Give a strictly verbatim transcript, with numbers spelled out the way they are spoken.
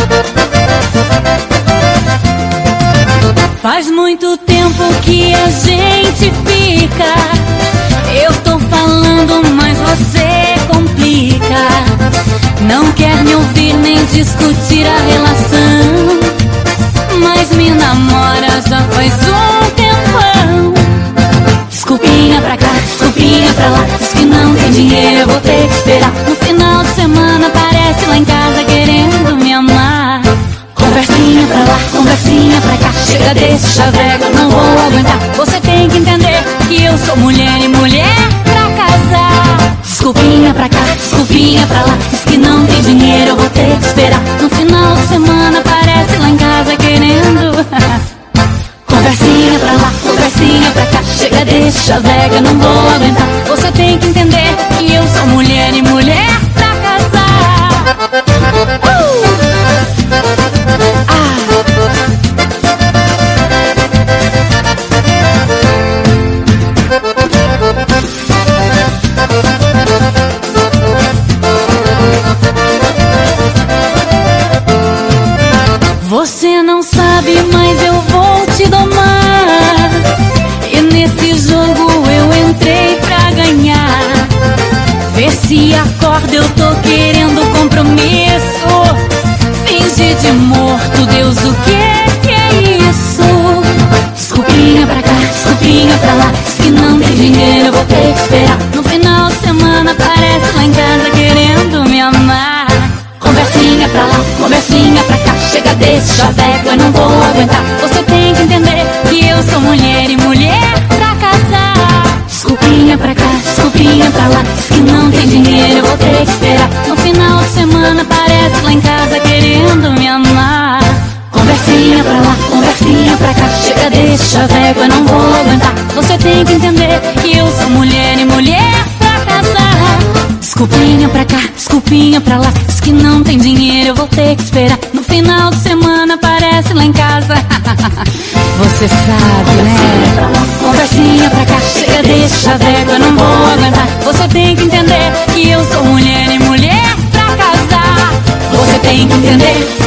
Faz muito tempo que a gente fica. Eu tô falando, mas você complica. Não quer me ouvir nem discutir a relação, mas me namora já faz um tempão. Desculpinha pra cá, desculpinha pra lá. Diz que não tem dinheiro, eu vou ter que esperar. No final de semana aparece lá em casa querendo me amar. Conversinha pra lá, conversinha pra cá. Chega desse chaveco, eu não vou aguentar. Você tem que entender que eu sou mulher e mulher pra casar. Desculpinha pra cá, desculpinha pra lá. Diz que não tem dinheiro, eu vou ter que esperar. No final de semana aparece lá em casa querendo conversinha pra lá, conversinha pra cá. Chega desse chaveco, eu não vou aguentar. Você tem que entender que eu sou mulher e mulher pra casar. uh! ah. Você não sabe, mas eu vou te domar. E nesse jogo eu entrei pra ganhar. Vê se acorda, eu tô querendo compromisso. Finge de morto, Deus, o que que é isso? Desculpinha pra cá, desculpinha pra lá. Diz que não tem dinheiro, eu vou ter que esperar. No final de semana aparece lá em casa querendo me amar. Conversinha pra lá, conversinha pra cá. Chega desse chaveco, eu não vou aguentar. Você tem que entender que eu sou mulher e mulher pra casar. Desculpinha pra cá, desculpinha pra lá. Diz que não tem dinheiro, eu vou ter que esperar. No final de semana aparece lá em casa querendo me amar. Conversinha pra lá, conversinha pra cá. Chega desse chaveco, eu não vou aguentar. Você tem que entender que eu sou mulher e mulher pra casar. Desculpinha pra cá, desculpinha pra lá. Diz que não tem dinheiro, eu vou ter que esperar. No final de semana aparece lá em casa. Você sabe, né? Conversinha pra cá, chega desse chaveco, eu não vou aguentar. Você tem que entender que eu sou mulher e mulher pra casar. Você tem que entender